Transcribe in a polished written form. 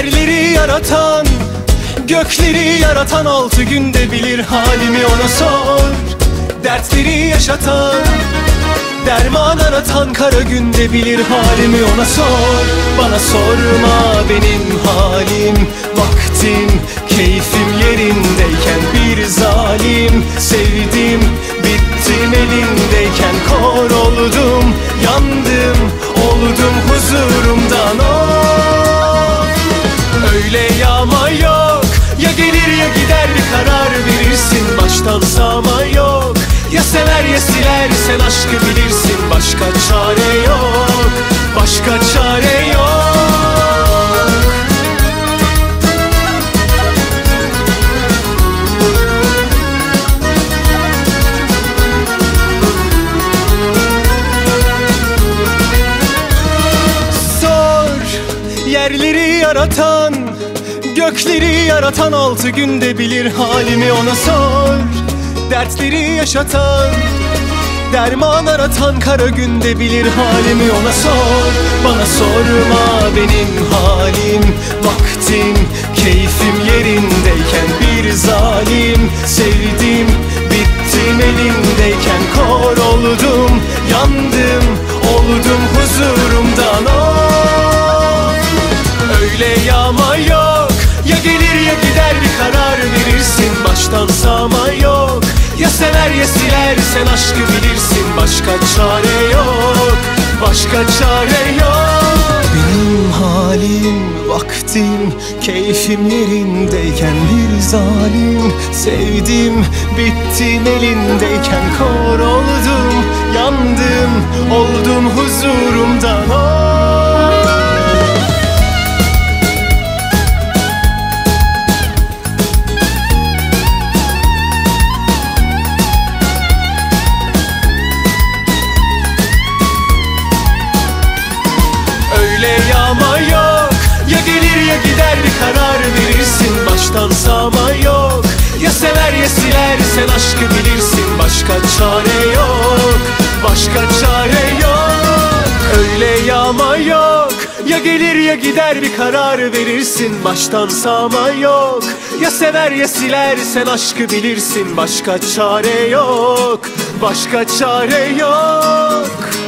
Yerleri yaratan, gökleri yaratan 6 günde bilir halimi, ona sor. Dertleri yaşatan, derman aratan kara günde bilir halimi, ona sor. Bana sorma benim halim, vaktim, keyfim yerindeyken bir zalim sevdim, bittim elindeyken kor oldum, yandım, oldum huzurumdan. Oh, öyle yağma yok, ya gelir ya gider bir karar verirsin, baştan sağma yok. Ya sever ya siler, sen aşkı bilirsin, başka çare yok, başka çare yok. Sor, yerleri yaratan, gökleri yaratan 6 günde bilir halimi, ona sor. Dertleri yaşatan, derman aratan kara günde bilir halimi, ona sor. Bana sorma benim halim, vaktim, keyfim yerindeyken bir zalim sevdim, bittim elindeyken kor oldum, yandım, oldum huzurumdan. Oh, öyle yağma yok, ya gelir ya gider bir karar verirsin, baştan sağma yok. Ya sever ya siler, sen aşkı bilirsin, başka çare yok, başka çare yok. Benim halim, vaktim, keyfim yerindeyken bir zalim sevdim, bittim elindeyken kor oldum, yandım, oldum huzurumdan. Oh, öyle yağma yok, ya gelir ya gider bir karar verirsin, baştan sağma yok. Ya sever ya siler, sen aşkı bilirsin, başka çare yok, başka çare yok. Öyle yağma yok, ya gelir ya gider bir karar verirsin, baştan sağma yok. Ya sever ya siler, sen aşkı bilirsin, başka çare yok, başka çare yok.